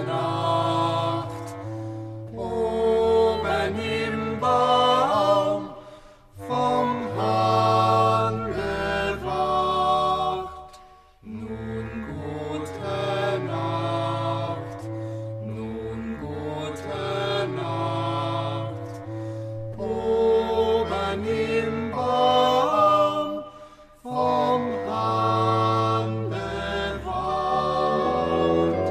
Nacht. Oben im Baum vom Hahn bewacht. Nun gute Nacht, nun gute Nacht. Oben im Baum vom Hahn bewacht.